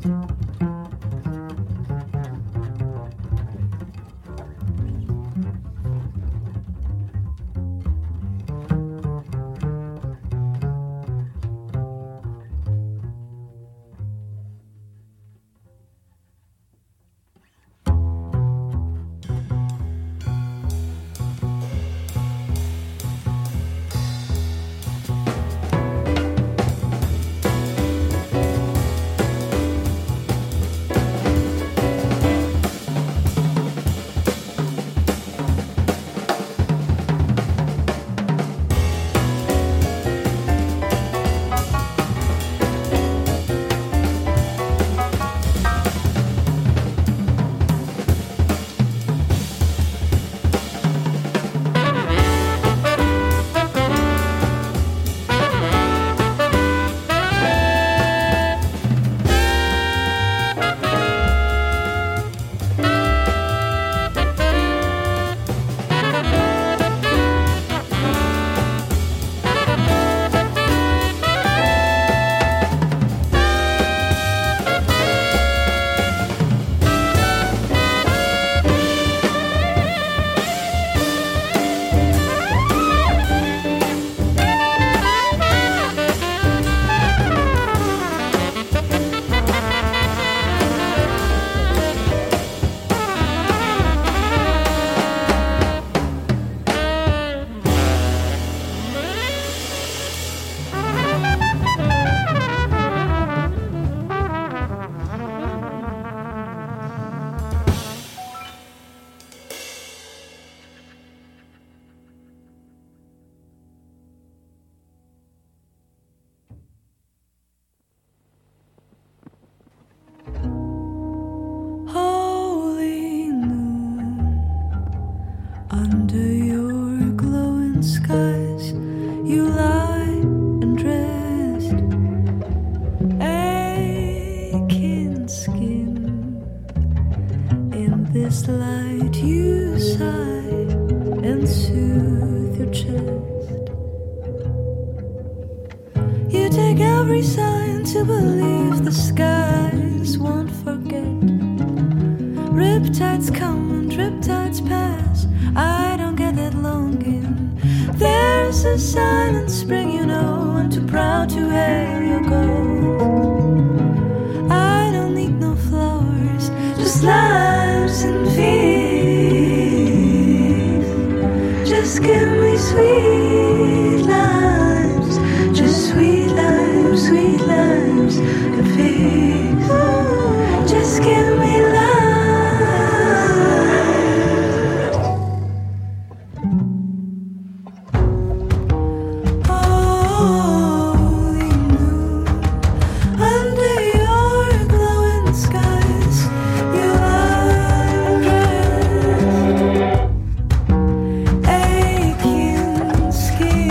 Aching skin.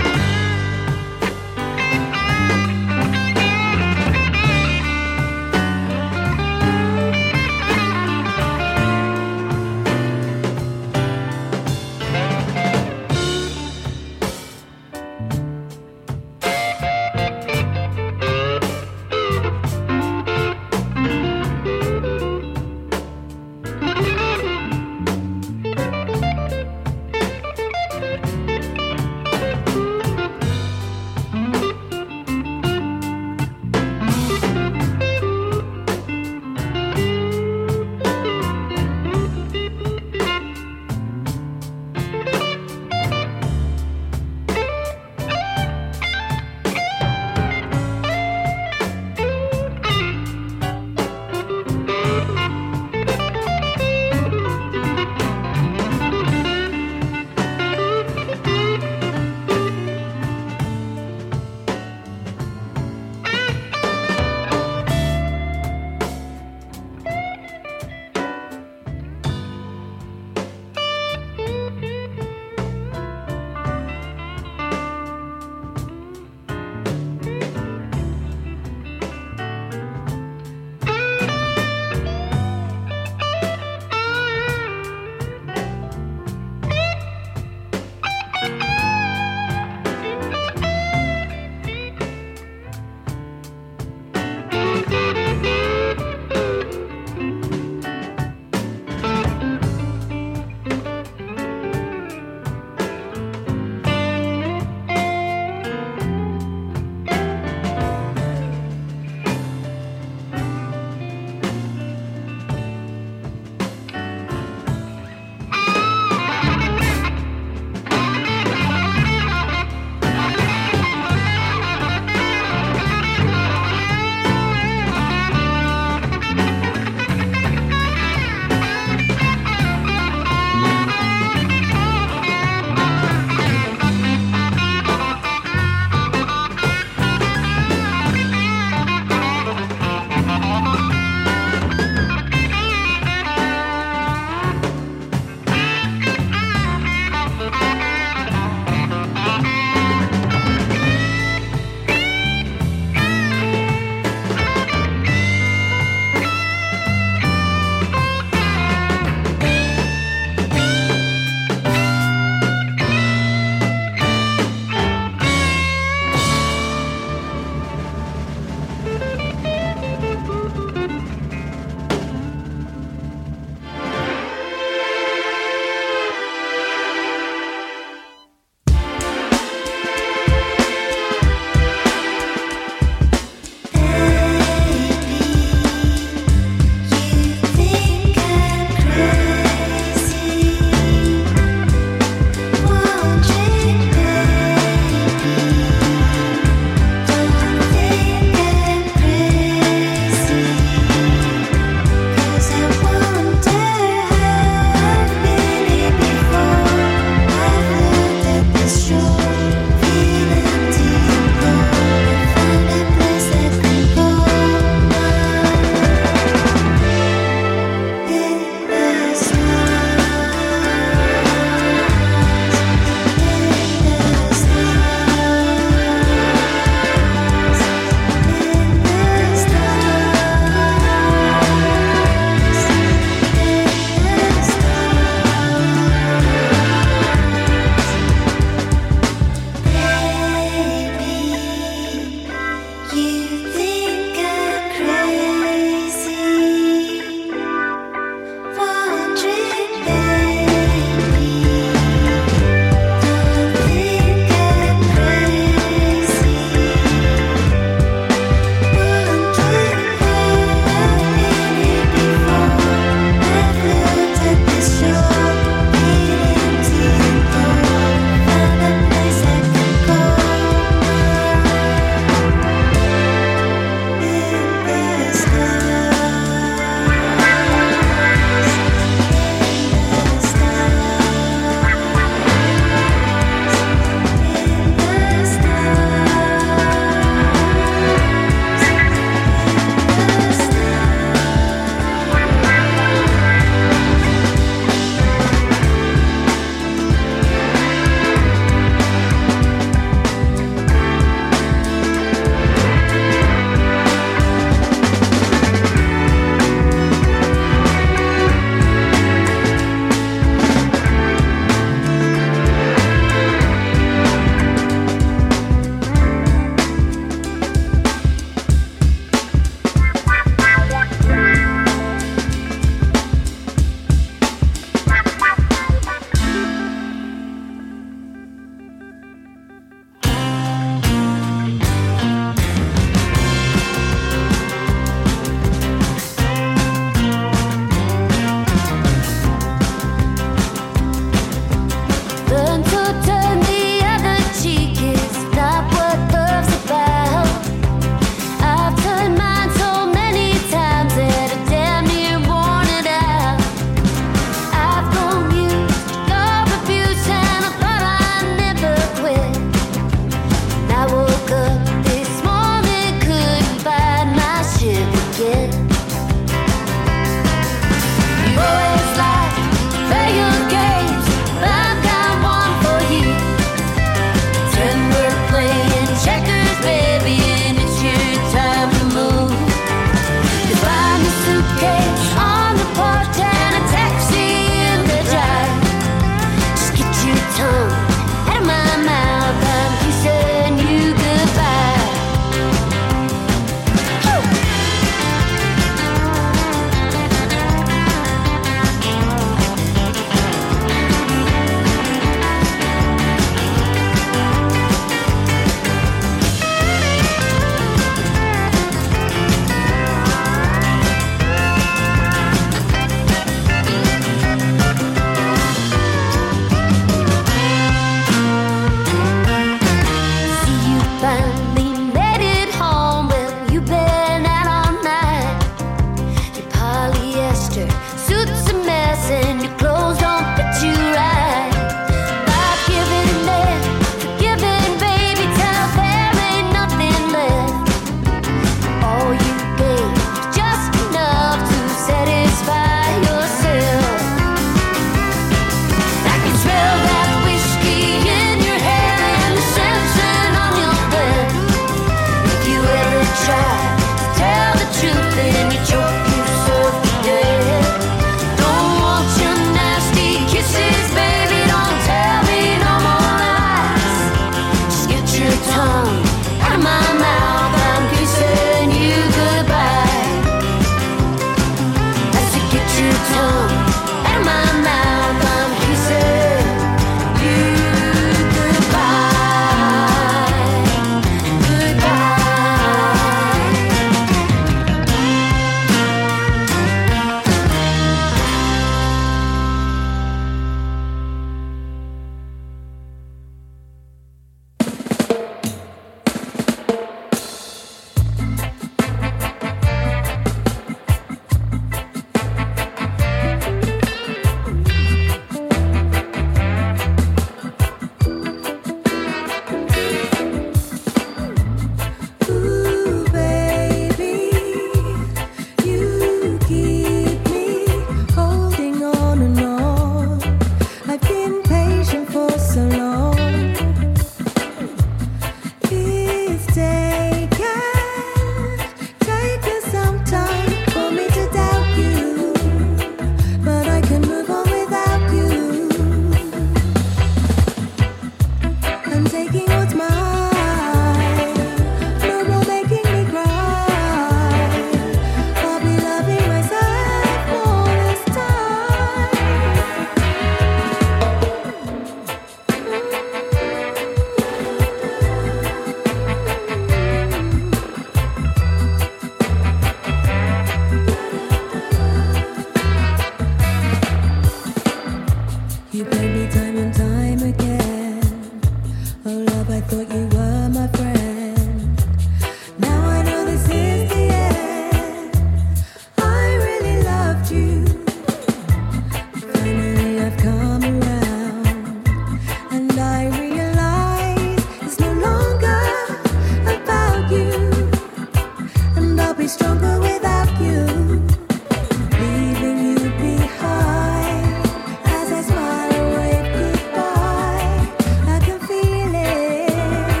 As I smile and wave goodbye, I can feel it.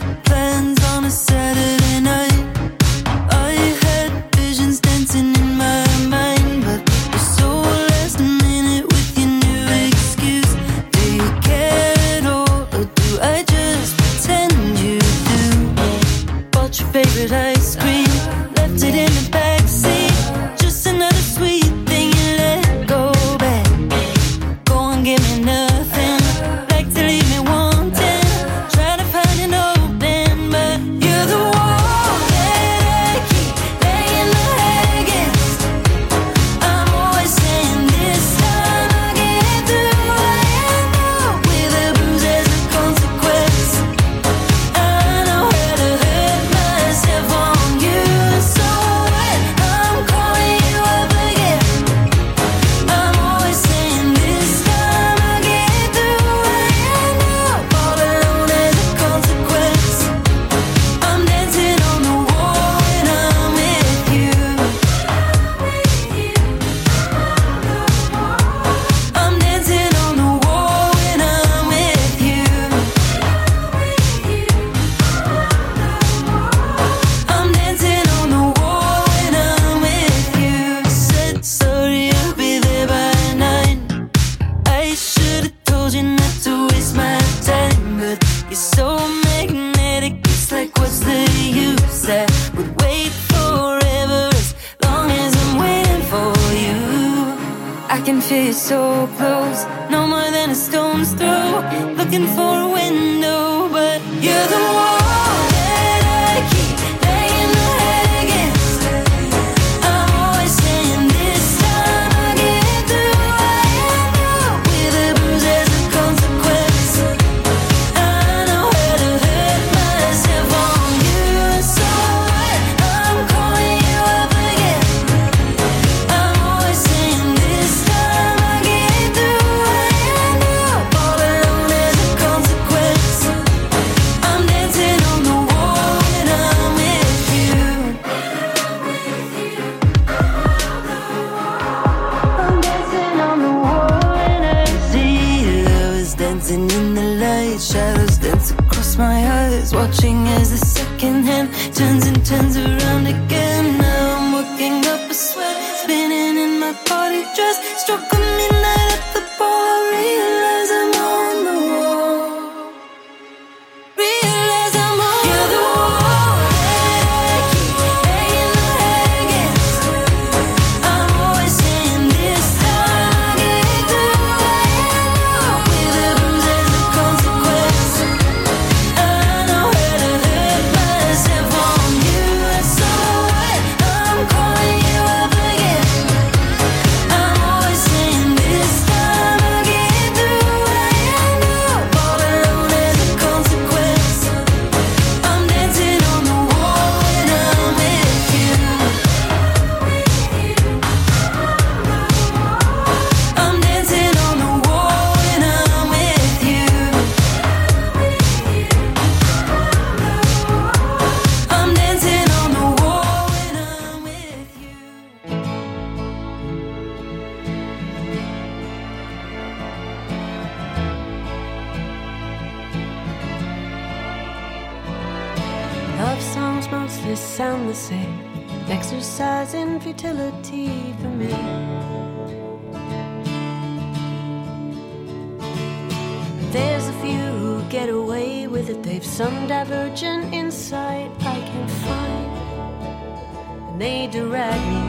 had plans on a Saturday night. I had visions dancing in my mind, but you're so last minute with your new excuse. Do you care at all, or do I just pretend you do? Bought your favorite ice cream, left it in the backseat. Just another sweet thing you let go back. Go and give me nothing, like to leave me wanting. Trying to find an open, but you're the wall that I keep laying my against. I'm always saying this time I'll get through. I end up with a bruise as a consequence. I know how to hurt myself on you. So what? I'm calling you up again. I'm always saying this time I'll get through. I end up all alone as a consequence. I'm dancing on the wall when I'm with you. I'm dancing on the wall when I'm with you. I'm dancing on the wall when I'm with you. Said sorry, I'll be there by 9. I should've told you not to waste my time, but you're so magnetic, it's like what's the use? I would wait forever as long as I'm waiting for you. I can feel you so close, no more than a stone's throw. Looking for a window, but you're the wall that I keep laying my head against. I'm always saying this time I'll get through. I end up with a bruise as a consequence. I know how to hurt myself on you. So what? I'm calling you up again. I'm always saying this time I'll get through. I end up all alone as a consequence. I'm dancing on the wall when I'm with you. I'm dancing on the wall when I see lovers dancing in the light. Shadows dance across my eyes, watching as the second hand turns and turns around again. Now I'm working up a sweat, spinning in my party dress. Struck a midnight at the bar, realize I'm on the wall. Realize I'm on You're the wall that I keep laying my head against. I'm always saying this time I'll get through. I end up with a bruise as a consequence. I know how to hurt myself on you. So what? I'm calling you up again. I'm always saying this time I'll get through. I end up all alone as a consequence. I'm dancing on the wall when I'm with you. I'm dancing on the wall when I'm with you. I'm dancing on the wall when I'm with you. Love songs mostly sound the same. Exercise in futility for me. There's a few who get away with it. They've some divergent insight I can find, and they direct me.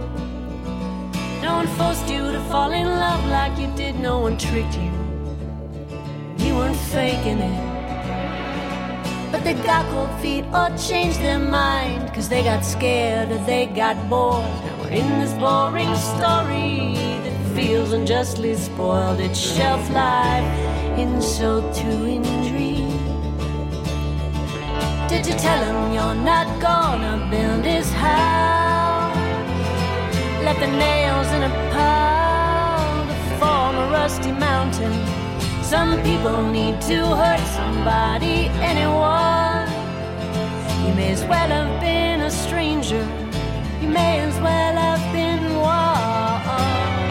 No one forced you to fall in love like you did. No one tricked you. You weren't faking it. But they got cold feet or changed their mind, 'cause they got scared or they got bored. Now we're in this boring story that feels unjustly spoiled. Its shelf life insult to injury. Did you tell him you're not gonna build his house? Left the nails in a pile to form a rusty mountain. Some people need to hurt somebody, anyone. You may as well have been a stranger. You may as well have been one.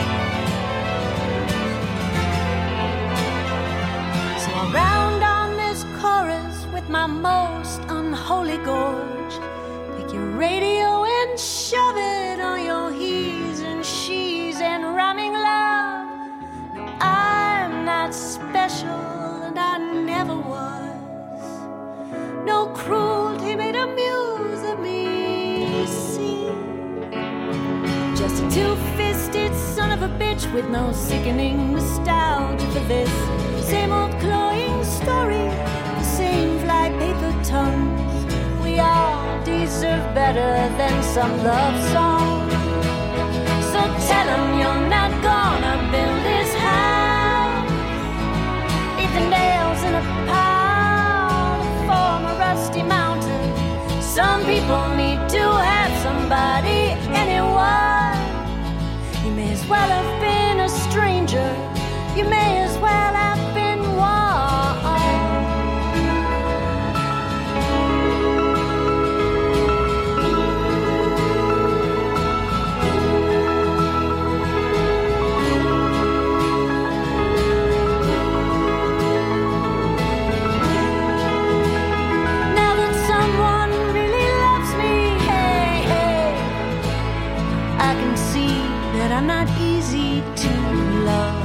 So I'll round on this chorus with my most unholy gorge. Pick your radio and shove it on your he's and she's and rhyming love. No, I'm not special and I never was. No cruelty made a muse of me, see. Just a two-fisted son of a bitch with no sickening nostalgia for this same old cloying story, the same fly-paper tongues. We all deserve better than some love song. So tell him you're not gonna build his house, leave the nails in a pile to form a rusty mountain. Some people need to have somebody, anyone. You may as well have been a stranger. You may as well have been one. Now that someone really loves me, hey, hey, I can see that I'm not easy to love.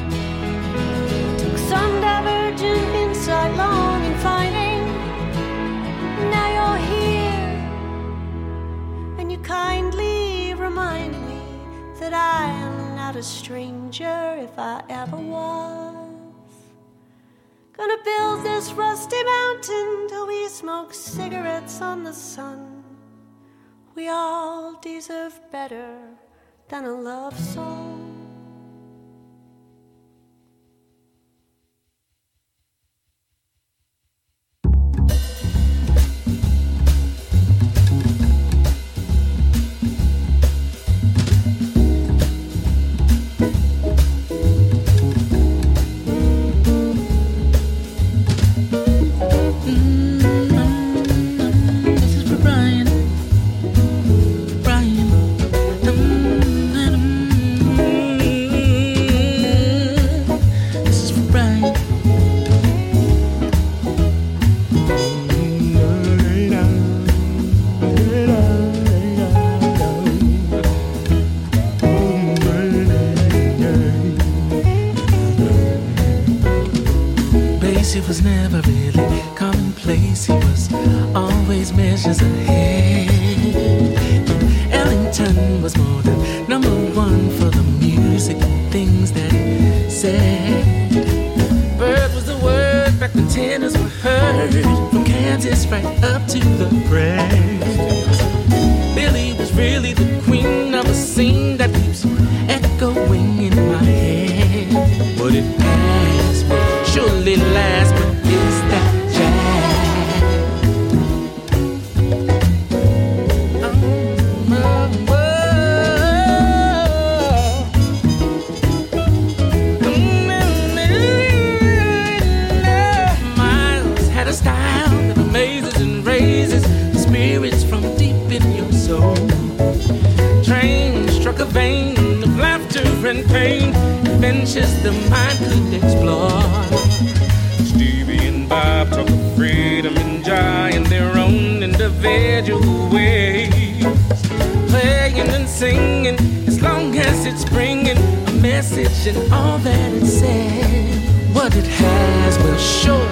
Took some divergent insight, long in finding. Now you're here, and you kindly remind me that I am not a stranger if I ever was. Gonna build this rusty mountain till we smoke cigarettes on the sun. We all deserve better than a love song. This is for Brian. This is for Brian. Basie was never really commonplace. He was always measures ahead. And Ellington was more than number one for the music and things that he said. Bird was the word back when tenors were heard, from Kansas right up to the press. Billie was really the queen of a scene that keeps echoing in my head. What it has will surely last, but is that jazz? Miles had a style that amazes and raises the spirits from deep in your soul. Train struck a vein of laughter and pain, adventures the mind could explore. Stevie and Bob talk of freedom and joy in their own individual ways. Playing and singing, as long as it's bringing a message and all that it says. What it has will show